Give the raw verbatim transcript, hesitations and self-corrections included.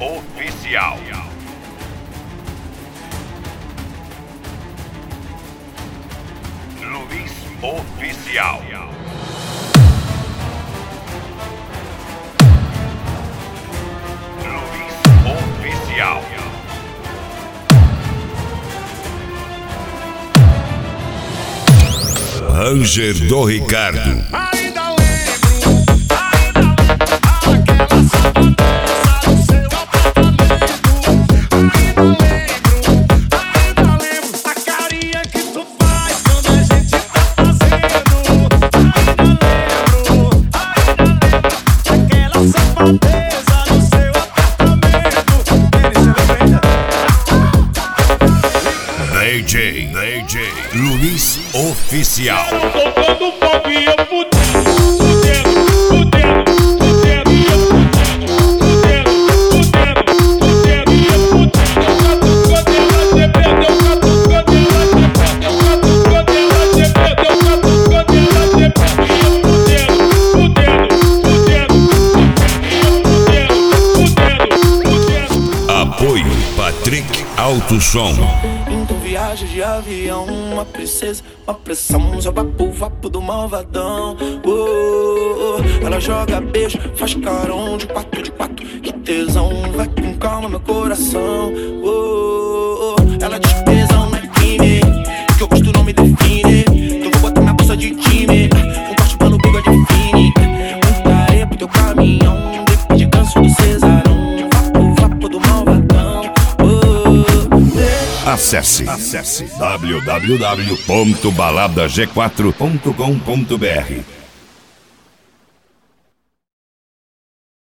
Oficial. Luiz Oficial. Luiz Oficial. Ranger do Ricardo. Ainda lembro, ainda aquela safadeza do seu apartamento. Ainda lembro, ainda lembro a carinha que tu faz quando a gente tá fazendo. Ainda lembro, ainda lembro aquela safadeza do seu apartamento. D J, D J Luiz Oficial. Tocando pop e eu fudendo, fudendo, fudendo, fudendo e eu fudendo, fudendo, fudendo e eu fudendo. Catucou dela, perdeu, catucou dela, catucou dela, perdeu, catucou dela, perdeu e eu fudendo, fudendo, fudendo, e eu fudendo, fudendo, fudendo. Apoio Patrick Alto Som. Então viagem de avião, uma princesa, uma pressão, só vapo, vapo do malvadão. Oh, oh, oh. Ela joga beijo, faz carão de quatro, de quatro, que tesão. Vai com calma meu coração. Oh, oh, oh. Ela diz que tesão não é crime, que eu gosto não me define. Então vou botar na bolsa de time, um corte pelo bigode fine. Muita areia pro teu caminhão, depois de ganso do cesarão. Vapo, vapo do malvadão. Acesse, acesse w w w ponto balada g quatro ponto com ponto b r.